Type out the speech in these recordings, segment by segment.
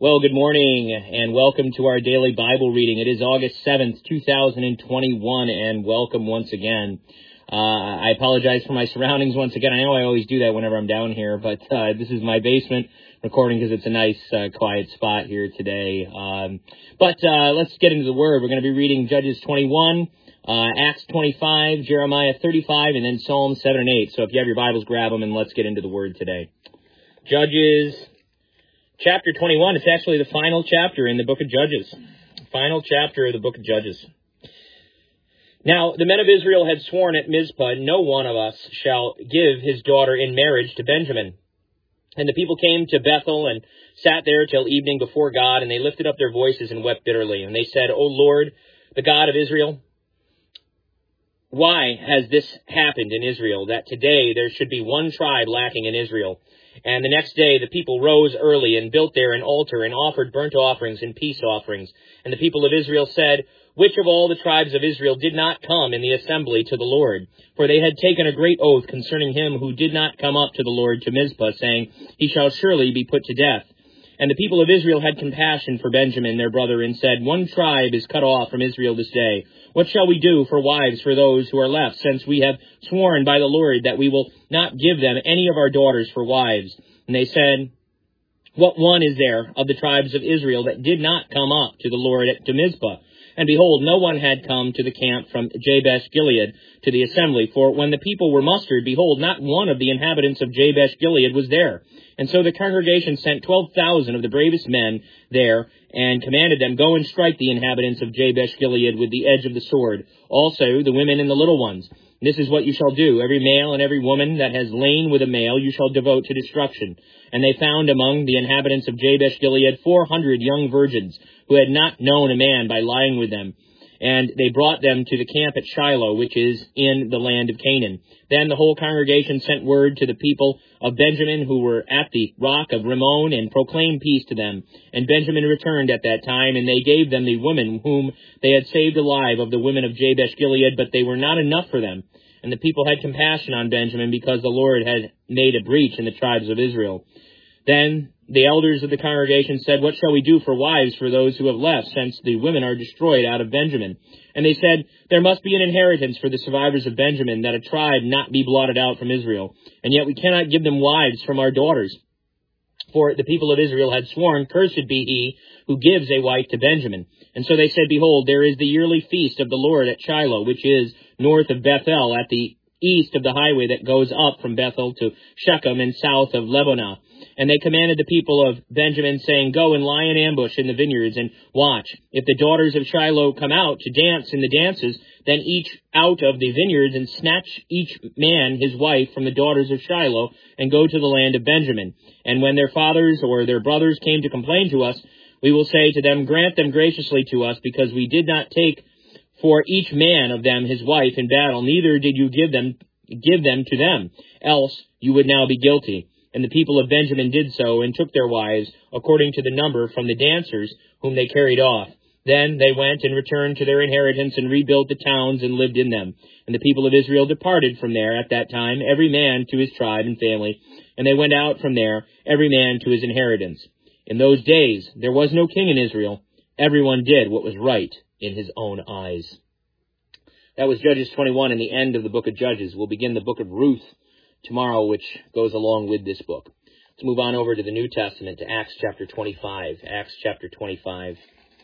Well, good morning and welcome to our daily Bible reading. It is August 7th, 2021, and welcome once again. I apologize for my surroundings once again. I know I always do that whenever I'm down here, but this is my basement recording because it's a nice, quiet spot here today. But let's get into the Word. We're going to be reading Judges 21, Acts 25, Jeremiah 35, and then Psalms 7 and 8. So if you have your Bibles, grab them and let's get into the Word today. Judges Chapter 21, it's actually the final chapter in the book of Judges. Final chapter of the book of Judges. Now, the men of Israel had sworn at Mizpah, no one of us shall give his daughter in marriage to Benjamin. And the people came to Bethel and sat there till evening before God, and they lifted up their voices and wept bitterly. And they said, O Lord, the God of Israel, why has this happened in Israel, that today there should be one tribe lacking in Israel? And the next day the people rose early and built there an altar and offered burnt offerings and peace offerings. And the people of Israel said, which of all the tribes of Israel did not come in the assembly to the Lord? For they had taken a great oath concerning him who did not come up to the Lord to Mizpah, saying, he shall surely be put to death. And the people of Israel had compassion for Benjamin their brother, and said, one tribe is cut off from Israel this day. What shall we do for wives for those who are left, since we have sworn by the Lord that we will not give them any of our daughters for wives? And they said, what one is there of the tribes of Israel that did not come up to the Lord to Mizpah? And behold, no one had come to the camp from Jabesh Gilead to the assembly. For when the people were mustered, behold, not one of the inhabitants of Jabesh Gilead was there. And so the congregation sent 12,000 of the bravest men there, and commanded them, go and strike the inhabitants of Jabesh Gilead with the edge of the sword, also the women and the little ones. This is what you shall do. Every male and every woman that has lain with a male you shall devote to destruction. And they found among the inhabitants of Jabesh Gilead 400 young virgins, who had not known a man by lying with them. And they brought them to the camp at Shiloh, which is in the land of Canaan. Then the whole congregation sent word to the people of Benjamin who were at the rock of Rimmon, and proclaimed peace to them. And Benjamin returned at that time, and they gave them the women whom they had saved alive of the women of Jabesh Gilead, but they were not enough for them. And the people had compassion on Benjamin, because the Lord had made a breach in the tribes of Israel. Then the elders of the congregation said, what shall we do for wives for those who have left, since the women are destroyed out of Benjamin? And they said, there must be an inheritance for the survivors of Benjamin, that a tribe not be blotted out from Israel. And yet we cannot give them wives from our daughters. For the people of Israel had sworn, cursed be he who gives a wife to Benjamin. And so they said, behold, there is the yearly feast of the Lord at Shiloh, which is north of Bethel, at the east of the highway that goes up from Bethel to Shechem, and south of Lebanah. And they commanded the people of Benjamin, saying, go and lie in ambush in the vineyards, and watch. If the daughters of Shiloh come out to dance in the dances, then each out of the vineyards, and snatch each man his wife from the daughters of Shiloh, and go to the land of Benjamin. And when their fathers or their brothers came to complain to us, we will say to them, grant them graciously to us, because we did not take for each man of them his wife in battle, neither did you give them to them, else you would now be guilty. And the people of Benjamin did so, and took their wives, according to the number from the dancers whom they carried off. Then they went and returned to their inheritance, and rebuilt the towns, and lived in them. And the people of Israel departed from there at that time, every man to his tribe and family. And they went out from there, every man to his inheritance. In those days there was no king in Israel. Everyone did what was right in his own eyes. That was Judges 21 and the end of the book of Judges. We'll begin the book of Ruth tomorrow, which goes along with this book. Let's move on over to the New Testament, to Acts chapter 25. Acts chapter 25.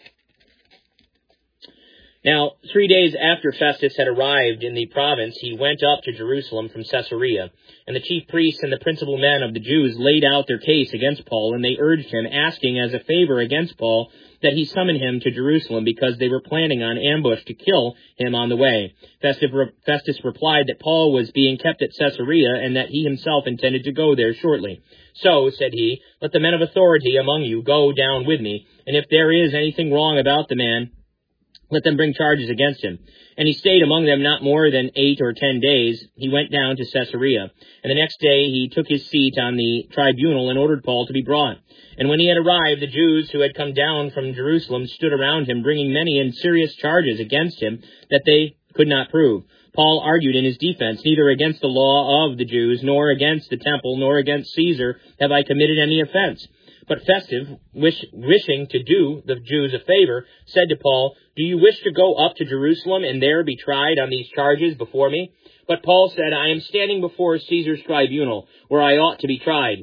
Now, 3 days after Festus had arrived in the province, he went up to Jerusalem from Caesarea. And the chief priests and the principal men of the Jews laid out their case against Paul, and they urged him, asking as a favor against Paul that he summon him to Jerusalem, because they were planning on ambush to kill him on the way. Festus replied that Paul was being kept at Caesarea, and that he himself intended to go there shortly. So, said he, let the men of authority among you go down with me, and if there is anything wrong about the man, let them bring charges against him. And he stayed among them not more than 8 or 10 days. He went down to Caesarea. And the next day he took his seat on the tribunal and ordered Paul to be brought. And when he had arrived, the Jews who had come down from Jerusalem stood around him, bringing many and serious charges against him that they could not prove. Paul argued in his defense, neither against the law of the Jews, nor against the temple, nor against Caesar have I committed any offense. But Festus, wishing to do the Jews a favor, said to Paul, "Do you wish to go up to Jerusalem and there be tried on these charges before me?" But Paul said, "I am standing before Caesar's tribunal, where I ought to be tried.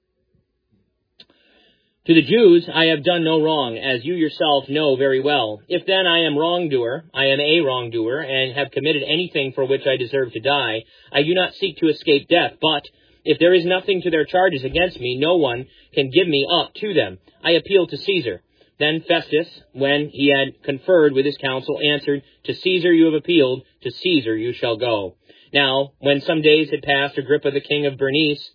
To the Jews I have done no wrong, as you yourself know very well. If then I am a wrongdoer, and have committed anything for which I deserve to die, I do not seek to escape death, but if there is nothing to their charges against me, no one can give me up to them. I appeal to Caesar." Then Festus, when he had conferred with his council, answered, "To Caesar you have appealed, to Caesar you shall go." Now, when some days had passed, Agrippa the king of Bernice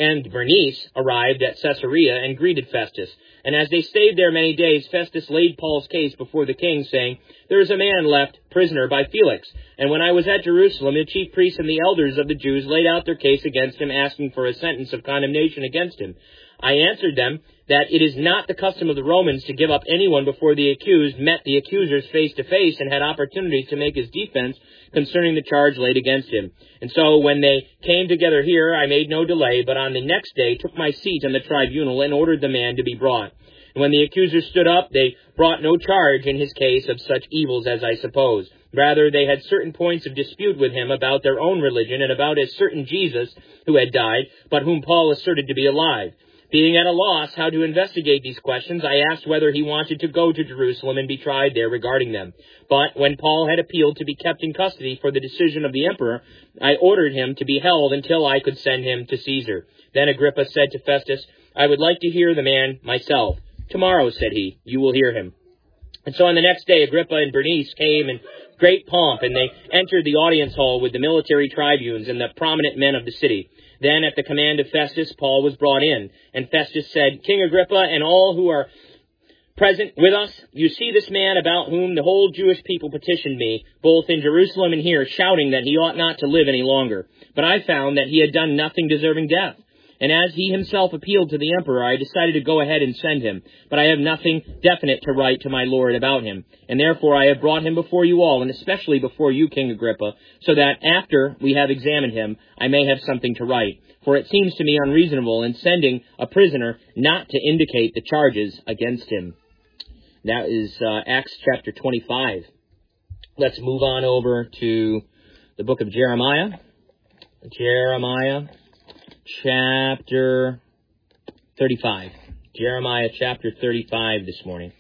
arrived at Caesarea and greeted Festus. And as they stayed there many days, Festus laid Paul's case before the king, saying, "There is a man left prisoner by Felix. And when I was at Jerusalem, the chief priests and the elders of the Jews laid out their case against him, asking for a sentence of condemnation against him. I answered them that it is not the custom of the Romans to give up anyone before the accused met the accusers face to face and had opportunity to make his defense concerning the charge laid against him. And so when they came together here, I made no delay, but on the next day took my seat in the tribunal and ordered the man to be brought. And when the accusers stood up, they brought no charge in his case of such evils as I suppose. Rather, they had certain points of dispute with him about their own religion and about a certain Jesus who had died, but whom Paul asserted to be alive. Being at a loss how to investigate these questions, I asked whether he wanted to go to Jerusalem and be tried there regarding them. But when Paul had appealed to be kept in custody for the decision of the emperor, I ordered him to be held until I could send him to Caesar. Then Agrippa said to Festus, "I would like to hear the man myself." "Tomorrow," said he, "you will hear him." And so on the next day, Agrippa and Bernice came in great pomp, and they entered the audience hall with the military tribunes and the prominent men of the city. Then, at the command of Festus, Paul was brought in, and Festus said, "King Agrippa and all who are present with us, you see this man about whom the whole Jewish people petitioned me, both in Jerusalem and here, shouting that he ought not to live any longer. But I found that he had done nothing deserving death. And as he himself appealed to the emperor, I decided to go ahead and send him. But I have nothing definite to write to my lord about him. And therefore I have brought him before you all, and especially before you, King Agrippa, so that after we have examined him, I may have something to write. For it seems to me unreasonable in sending a prisoner not to indicate the charges against him." That is Acts chapter 25. Let's move on over to the book of Jeremiah. Jeremiah chapter 35. Jeremiah chapter 35 this morning.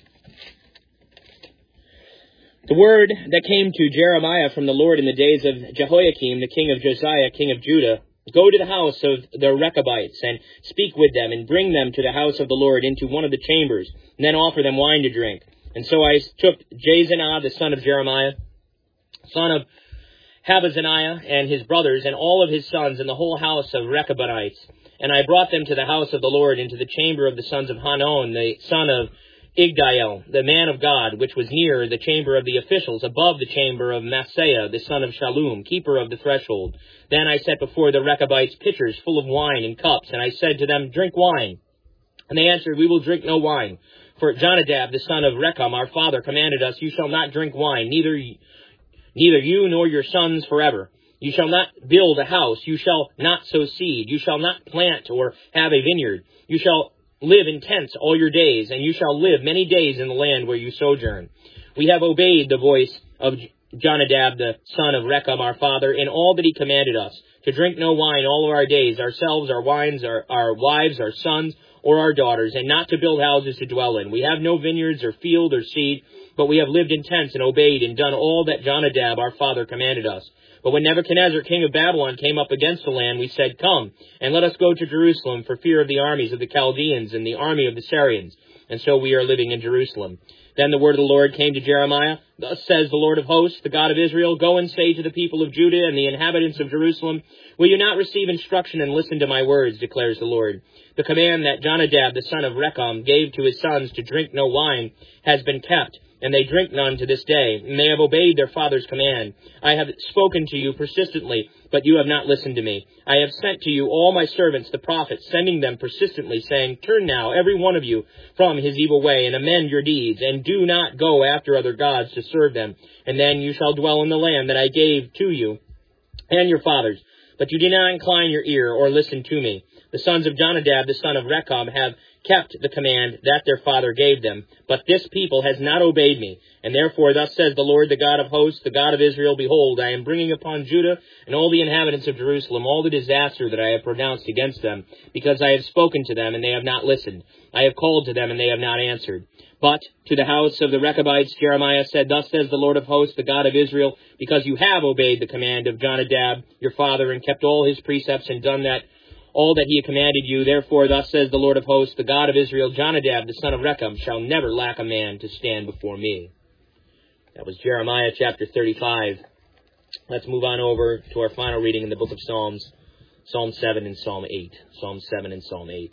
The word that came to Jeremiah from the Lord in the days of Jehoiakim, the king of Josiah, king of Judah, "Go to the house of the Rechabites and speak with them and bring them to the house of the Lord into one of the chambers, and then offer them wine to drink." And so I took Jezaniah, the son of Jeremiah, son of Habazaniah, and his brothers, and all of his sons, and the whole house of Rechabites. And I brought them to the house of the Lord, into the chamber of the sons of Hanon, the son of Igdiel, the man of God, which was near the chamber of the officials, above the chamber of Maaseiah, the son of Shallum, keeper of the threshold. Then I set before the Rechabites pitchers full of wine and cups, and I said to them, "Drink wine." And they answered, "We will drink no wine. For Jonadab, the son of Recham, our father, commanded us, you shall not drink wine, neither you nor your sons forever. You shall not build a house. You shall not sow seed. You shall not plant or have a vineyard. You shall live in tents all your days, and you shall live many days in the land where you sojourn. We have obeyed the voice of Jonadab, the son of Recham, our father, in all that he commanded us, to drink no wine all of our days, ourselves, our wives, our sons, or our daughters, and not to build houses to dwell in. We have no vineyards or field or seed, but we have lived in tents and obeyed and done all that Jonadab, our father, commanded us. But when Nebuchadnezzar, king of Babylon, came up against the land, we said, 'Come, and let us go to Jerusalem for fear of the armies of the Chaldeans and the army of the Syrians.' And so we are living in Jerusalem." Then the word of the Lord came to Jeremiah. "Thus says the Lord of hosts, the God of Israel, go and say to the people of Judah and the inhabitants of Jerusalem, will you not receive instruction and listen to my words, declares the Lord. The command that Jonadab, the son of Recham, gave to his sons to drink no wine has been kept, and they drink none to this day, and they have obeyed their father's command. I have spoken to you persistently, but you have not listened to me. I have sent to you all my servants, the prophets, sending them persistently, saying, 'Turn now, every one of you, from his evil way, and amend your deeds, and do not go after other gods to serve them, and then you shall dwell in the land that I gave to you and your fathers.' But you did not incline your ear or listen to me. The sons of Jonadab, the son of Recham, have kept the command that their father gave them. But this people has not obeyed me. And therefore thus says the Lord, the God of hosts, the God of Israel, behold, I am bringing upon Judah and all the inhabitants of Jerusalem all the disaster that I have pronounced against them, because I have spoken to them and they have not listened. I have called to them and they have not answered. But to the house of the Rechabites Jeremiah said, Thus says the Lord of hosts, the God of Israel, because you have obeyed the command of Jonadab, your father, and kept all his precepts and done all that he had commanded you. Therefore, thus says the Lord of hosts, the God of Israel, Jonadab, the son of Rechab, shall never lack a man to stand before me. That was Jeremiah chapter 35. Let's move on over to our final reading in the book of Psalms, Psalm 7 and Psalm 8. Psalm 7 and Psalm 8.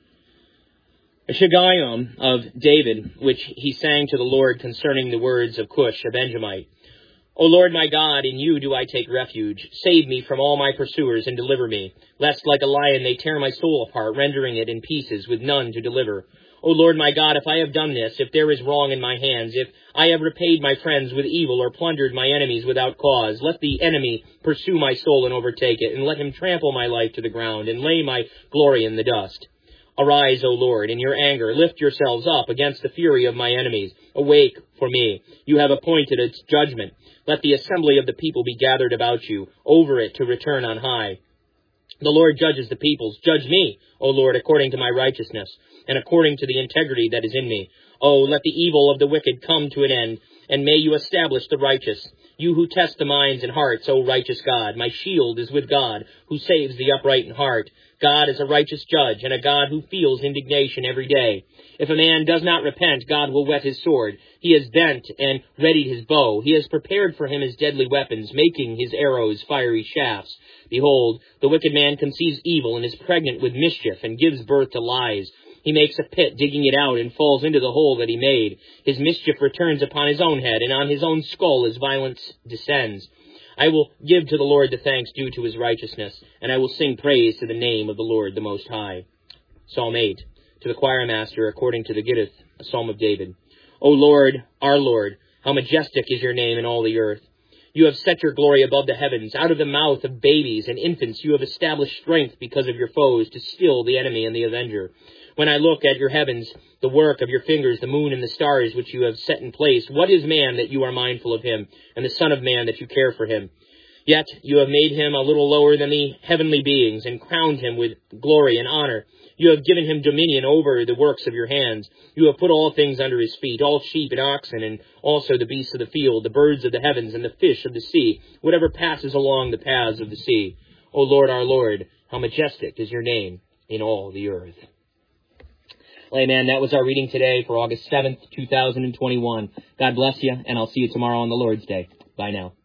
A Shigayim of David, which he sang to the Lord concerning the words of Cush, a Benjamite. O Lord my God, in you do I take refuge. Save me from all my pursuers and deliver me, lest like a lion they tear my soul apart, rendering it in pieces with none to deliver. O Lord my God, if I have done this, if there is wrong in my hands, if I have repaid my friends with evil or plundered my enemies without cause, let the enemy pursue my soul and overtake it, and let him trample my life to the ground and lay my glory in the dust. Arise, O Lord, in your anger. Lift yourselves up against the fury of my enemies. Awake for me. You have appointed its judgment. Let the assembly of the people be gathered about you, over it to return on high. The Lord judges the peoples. Judge me, O Lord, according to my righteousness, and according to the integrity that is in me. O let the evil of the wicked come to an end, and may you establish the righteous. You who test the minds and hearts, O righteous God. My shield is with God, who saves the upright in heart. God is a righteous judge, and a God who feels indignation every day. If a man does not repent, God will whet his sword. He has bent and readied his bow. He has prepared for him his deadly weapons, making his arrows fiery shafts. Behold, the wicked man conceives evil and is pregnant with mischief and gives birth to lies. He makes a pit, digging it out, and falls into the hole that he made. His mischief returns upon his own head, and on his own skull his violence descends. I will give to the Lord the thanks due to his righteousness, and I will sing praise to the name of the Lord the Most High. Psalm 8, to the choir master, according to the Gittith, a psalm of David. O Lord, our Lord, how majestic is your name in all the earth. You have set your glory above the heavens. Out of the mouth of babies and infants you have established strength because of your foes, to still the enemy and the avenger. When I look at your heavens, the work of your fingers, the moon and the stars which you have set in place, what is man that you are mindful of him, and the son of man that you care for him? Yet you have made him a little lower than the heavenly beings, and crowned him with glory and honor. You have given him dominion over the works of your hands. You have put all things under his feet, all sheep and oxen, and also the beasts of the field, the birds of the heavens, and the fish of the sea, whatever passes along the paths of the sea. O Lord, our Lord, how majestic is your name in all the earth. Well, amen. That was our reading today for August 7th, 2021. God bless you, and I'll see you tomorrow on the Lord's Day. Bye now.